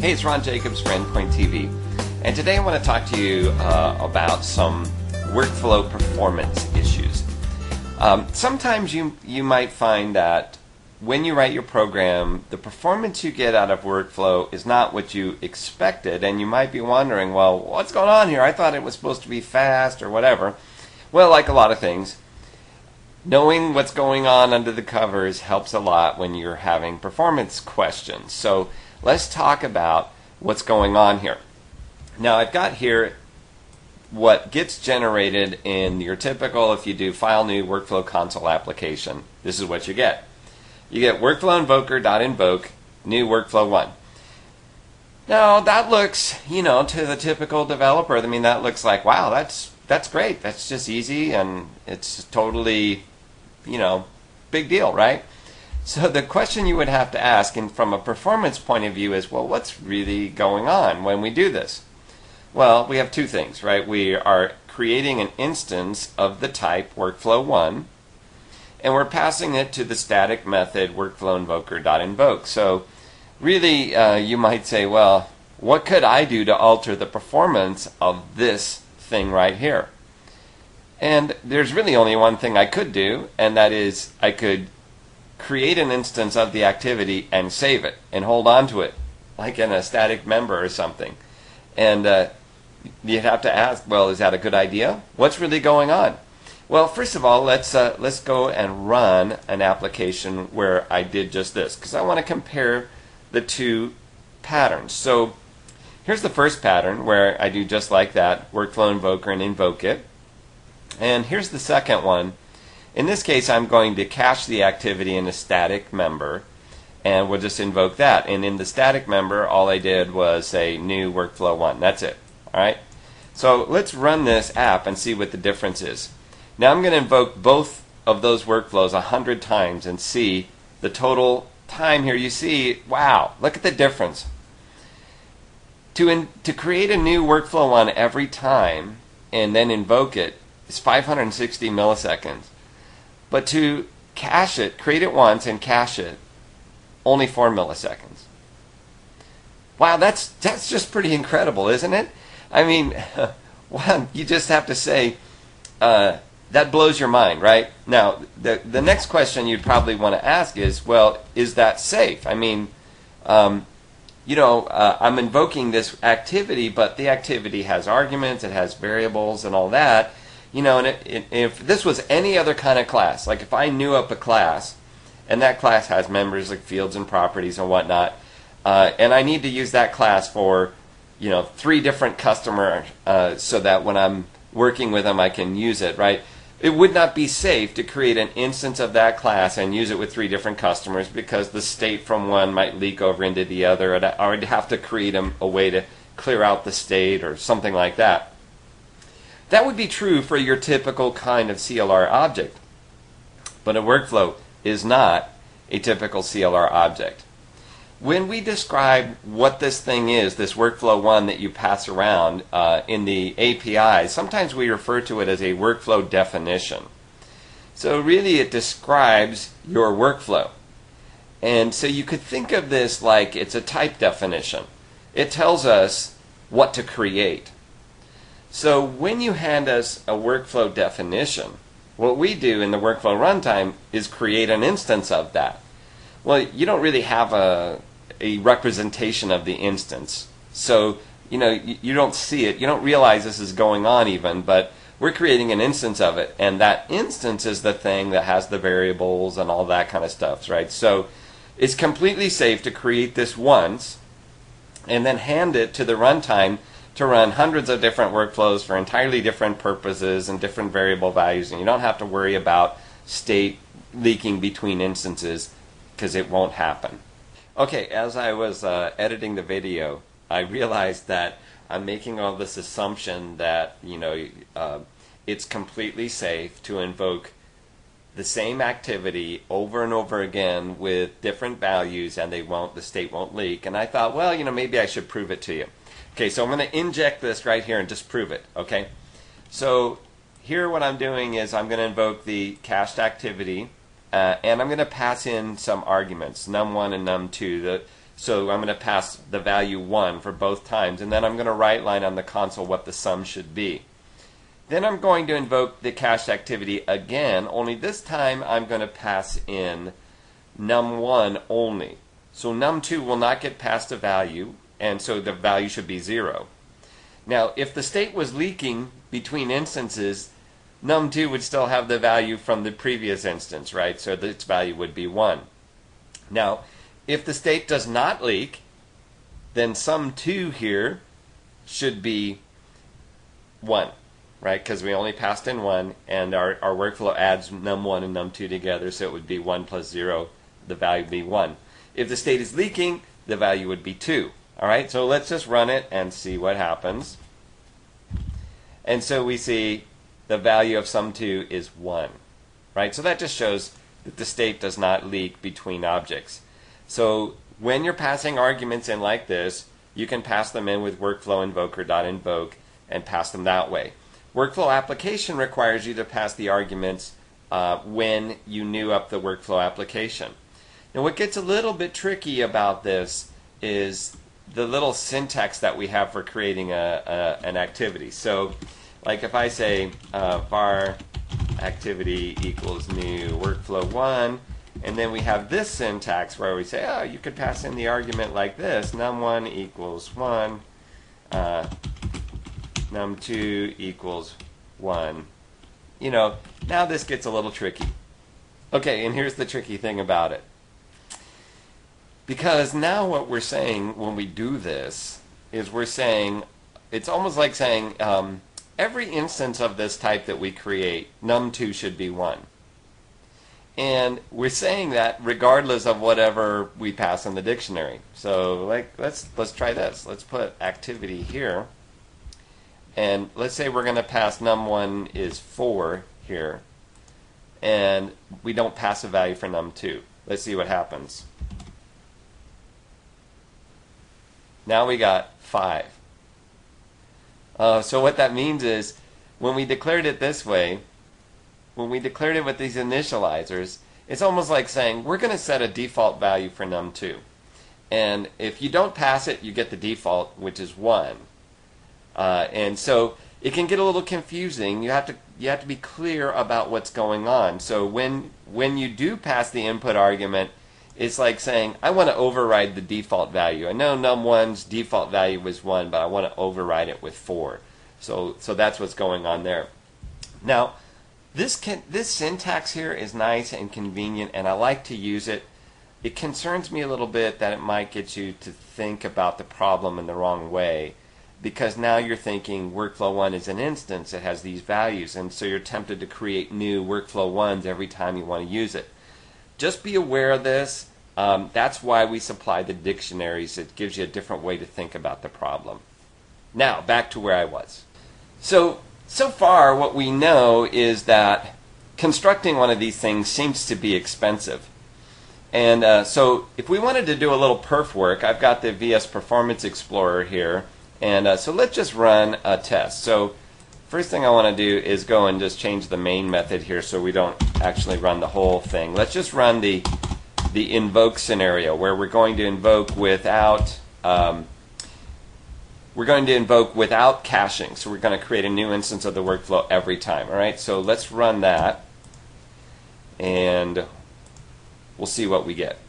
Hey, it's Ron Jacobs for Endpoint TV, and today I want to talk to you about some workflow performance issues. Sometimes you might find that when you write your program, the performance you get out of workflow is not what you expected, and you might be wondering, well, what's going on here? I thought it was supposed to be fast or whatever. Well, like a lot of things, knowing what's going on under the covers helps a lot when you're having performance questions. So let's talk about what's going on here. Now I've got here what gets generated in your typical, if you do file new workflow console application, this is what you get. You get workflow invoker.invoke new workflow 1. Now that looks, to the typical developer, that looks like, wow, that's great. That's just easy and it's totally, big deal, right? So the question you would have to ask, and from a performance point of view, is, well, what's really going on when we do this? Well, we have two things, right? We are creating an instance of the type workflow1, and we're passing it to the static method workflowinvoker.invoke. So really, you might say, well, what could I do to alter the performance of this thing right here? And there's really only one thing I could do, and that is I could create an instance of the activity and save it and hold on to it like in a static member or something. And you'd have to ask, well, is that a good idea? What's really going on? Well, first of all, let's go and run an application where I did just this, because I want to compare the two patterns. So here's the first pattern where I do just like that, workflow invoker and invoke it. And here's the second one. In this case, I'm going to cache the activity in a static member, and we'll just invoke that. And in the static member, all I did was say new workflow 1. That's it. All right. So let's run this app and see what the difference is. Now I'm going to invoke both of those workflows 100 times and see the total time here. You see, wow, look at the difference. To create a new workflow 1 every time and then invoke it is 560 milliseconds. But to cache it, create it once and cache it, only 4 milliseconds. Wow, that's just pretty incredible, isn't it? Wow, you just have to say, that blows your mind, right? Now, the next question you'd probably want to ask is, well, is that safe? I'm invoking this activity, but the activity has arguments, it has variables and all that. And if this was any other kind of class, like if I knew up a class, and that class has members like fields and properties and whatnot, and I need to use that class for, 3 different customers, so that when I'm working with them I can use it, right? It would not be safe to create an instance of that class and use it with 3 different customers, because the state from one might leak over into the other, and I would have to create a way to clear out the state or something like that. That would be true for your typical kind of CLR object, but a workflow is not a typical CLR object. When we describe what this thing is, this workflow 1 that you pass around in the API, sometimes we refer to it as a workflow definition. So really it describes your workflow. And so you could think of this like it's a type definition. It tells us what to create. So when you hand us a workflow definition, what we do in the workflow runtime is create an instance of that. Well, you don't really have a representation of the instance. So, you don't see it. You don't realize this is going on even, but we're creating an instance of it. And that instance is the thing that has the variables and all that kind of stuff, right? So it's completely safe to create this once and then hand it to the runtime to run hundreds of different workflows for entirely different purposes and different variable values, and you don't have to worry about state leaking between instances, because it won't happen. Okay, as I was editing the video, I realized that I'm making all this assumption that it's completely safe to invoke the same activity over and over again with different values, and the state won't leak. And I thought, well, maybe I should prove it to you. Okay, so I'm going to inject this right here and just prove it, okay? So here what I'm doing is I'm going to invoke the cached activity, and I'm going to pass in some arguments, num1 and num2. So I'm going to pass the value 1 for both times, and then I'm going to write line on the console what the sum should be. Then I'm going to invoke the cached activity again, only this time I'm going to pass in num1 only. So num2 will not get passed a value, and so the value should be 0. Now, if the state was leaking between instances, num2 would still have the value from the previous instance, right? So its value would be 1. Now, if the state does not leak, then sum2 here should be 1, right? Because we only passed in 1, and our workflow adds num1 and num2 together, so it would be 1 plus 0. The value would be 1. If the state is leaking, the value would be 2. All right, so let's just run it and see what happens. And so we see the value of sum2 is 1, right? So that just shows that the state does not leak between objects. So when you're passing arguments in like this, you can pass them in with workflow invoker.invoke and pass them that way. Workflow application requires you to pass the arguments when you new up the workflow application. Now what gets a little bit tricky about this is the little syntax that we have for creating an activity. So like if I say var activity equals new workflow 1, and then we have this syntax where we say, oh, you could pass in the argument like this, num1 equals 1, num2 equals 1. You know, now this gets a little tricky. Okay, and here's the tricky thing about it. Because now what we're saying when we do this is we're saying, it's almost like saying every instance of this type that we create, num2 should be 1. And we're saying that regardless of whatever we pass in the dictionary. So let's try this. Let's put activity here. And let's say we're going to pass num1 is 4 here. And we don't pass a value for num2. Let's see what happens. Now we got 5. So what that means is when we declared it this way, when we declared it with these initializers, it's almost like saying we're going to set a default value for num2. And if you don't pass it, you get the default, which is 1. And so it can get a little confusing. You have to be clear about what's going on. So when you do pass the input argument, it's like saying, I want to override the default value. I know num1's default value was 1, but I want to override it with 4. So that's what's going on there. Now, this syntax here is nice and convenient, and I like to use it. It concerns me a little bit that it might get you to think about the problem in the wrong way, because now you're thinking workflow 1 is an instance, it has these values, and so you're tempted to create new workflow 1s every time you want to use it. Just be aware of this. That's why we supply the dictionaries. It gives you a different way to think about the problem. Now, back to where I was. So far, what we know is that constructing one of these things seems to be expensive. And so if we wanted to do a little perf work, I've got the VS Performance Explorer here. And so let's just run a test. So first thing I want to do is go and just change the main method here so we don't actually run the whole thing. Let's just run the invoke scenario where we're going to invoke without caching. So we're going to create a new instance of the workflow every time. All right, so let's run that, and we'll see what we get.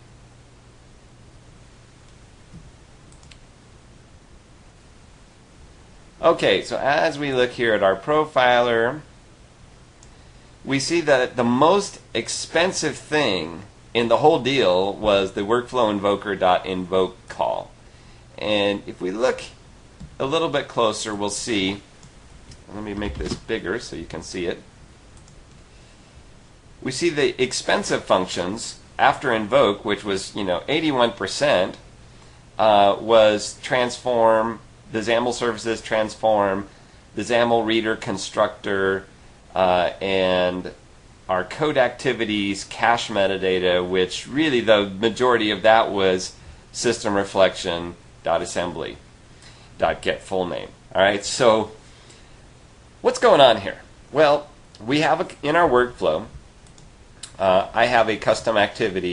Okay, so as we look here at our profiler, we see that the most expensive thing in the whole deal was the workflow invoker.invoke call. And if we look a little bit closer, we'll see, let me make this bigger so you can see it. We see the expensive functions after invoke, which was 81%, was transform, the XAML services transform, the XAML reader constructor, and our code activities cache metadata, which really the majority of that was system reflection .assembly .get full name. All right, so what's going on here? Well, we have in our workflow, I have a custom activity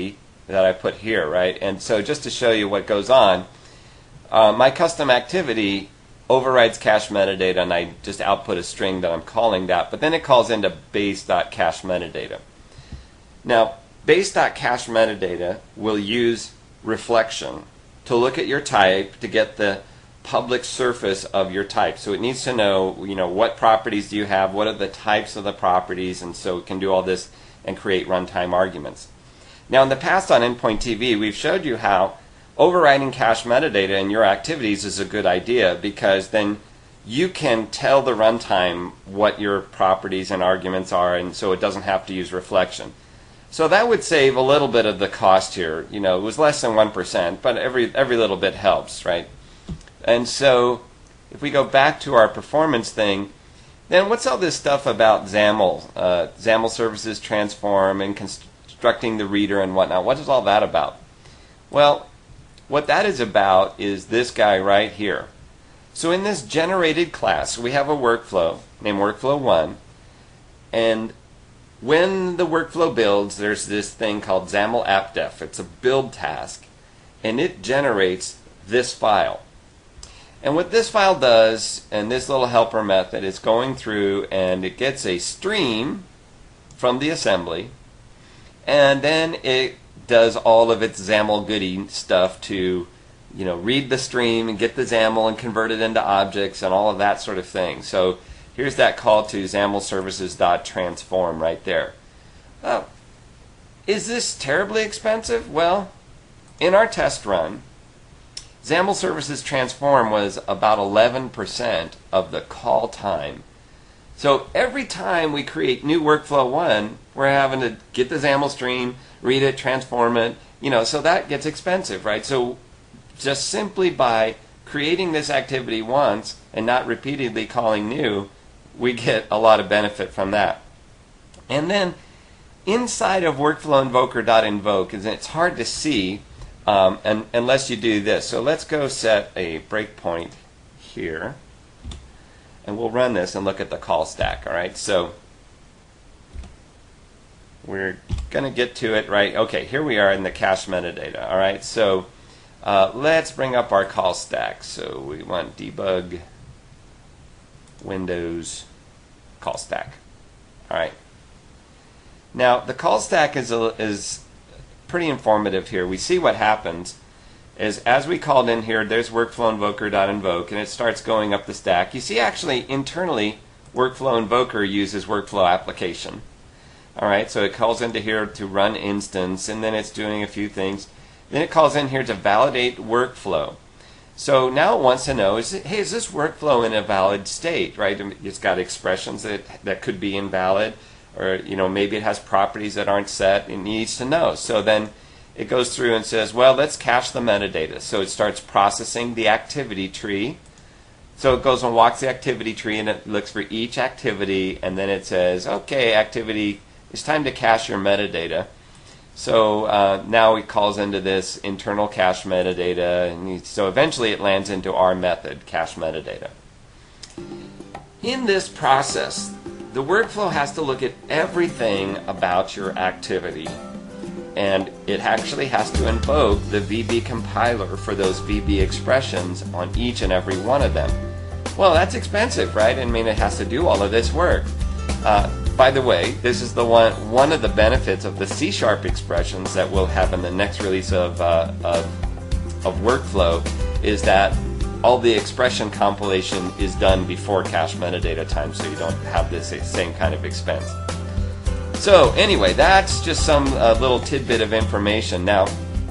that I put here, right? And so just to show you what goes on, my custom activity overrides cache metadata, and I just output a string that I'm calling that, but then it calls into base.cache metadata. Now, base.cache metadata will use reflection to look at your type to get the public surface of your type. So it needs to know, what properties do you have, what are the types of the properties, and so it can do all this and create runtime arguments. Now, in the past on Endpoint TV, we've showed you how overriding cache metadata in your activities is a good idea, because then you can tell the runtime what your properties and arguments are, and so it doesn't have to use reflection. So that would save a little bit of the cost here. It was less than 1%, but every little bit helps, right? And so if we go back to our performance thing, then what's all this stuff about XAML, XAML services transform and constructing the reader and whatnot? What is all that about? Well, what that is about is this guy right here. So in this generated class, we have a workflow named workflow1, and when the workflow builds, there's this thing called XAML appdef. It's a build task, and it generates this file. And what this file does, and this little helper method, is going through and it gets a stream from the assembly, and then it does all of its XAML goody stuff to, read the stream and get the XAML and convert it into objects and all of that sort of thing. So here's that call to XAML services.transform right there. Is this terribly expensive? Well, in our test run, XAML services transform was about 11% of the call time. So every time we create new workflow 1, we're having to get the XAML stream, read it, transform it, so that gets expensive, right? So just simply by creating this activity once and not repeatedly calling new, we get a lot of benefit from that. And then inside of workflow invoker.invoke, it's hard to see unless you do this. So let's go set a breakpoint here, and we'll run this and look at the call stack. All right, so we're going to get to it, right? Okay, here we are in the cache metadata. All right, so let's bring up our call stack. So we want debug Windows call stack. All right. Now the call stack is pretty informative here. We see what happens is as we called in here, there's workflow invoker.invoke, and it starts going up the stack. You see actually internally workflow invoker uses workflow application. All right, so it calls into here to run instance, and then it's doing a few things. Then it calls in here to validate workflow. So now it wants to know, is this workflow in a valid state, right? It's got expressions that could be invalid, or maybe it has properties that aren't set. It needs to know. So then it goes through and says, well, let's cache the metadata. So it starts processing the activity tree. So it goes and walks the activity tree, and it looks for each activity, and then it says, okay, activity, it's time to cache your metadata. So now it calls into this internal cache metadata, and so eventually it lands into our method, cache metadata. In this process, the workflow has to look at everything about your activity, and it actually has to invoke the VB compiler for those VB expressions on each and every one of them. Well, that's expensive, right? I mean, it has to do all of this work. By the way, this is the one of the benefits of the C# expressions that we'll have in the next release of workflow, is that all the expression compilation is done before cache metadata time, so you don't have this same kind of expense. So anyway, that's just some little tidbit of information. Now,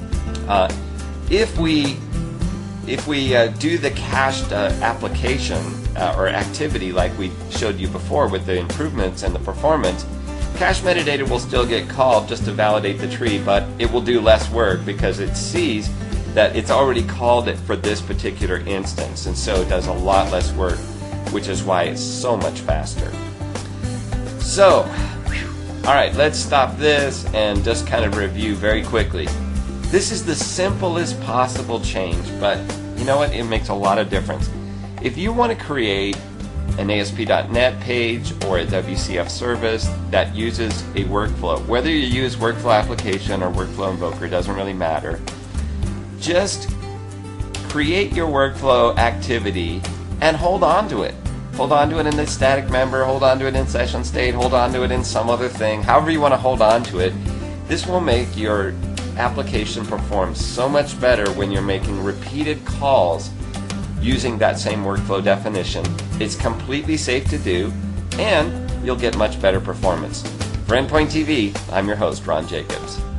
if we do the cached application or activity like we showed you before with the improvements and the performance, cache metadata will still get called just to validate the tree, but it will do less work because it sees that it's already called it for this particular instance, and so it does a lot less work, which is why it's so much faster. So, all right, let's stop this and just kind of review very quickly. This is the simplest possible change, but you know what? It makes a lot of difference. If you want to create an ASP.NET page or a WCF service that uses a workflow. Whether you use Workflow Application or Workflow Invoker doesn't really matter. Just create your workflow activity and hold on to it. Hold on to it in the static member, hold on to it in session state, hold on to it in some other thing. However you want to hold on to it. This will make your application perform so much better when you're making repeated calls using that same workflow definition. It's completely safe to do, and you'll get much better performance. For Endpoint TV, I'm your host, Ron Jacobs.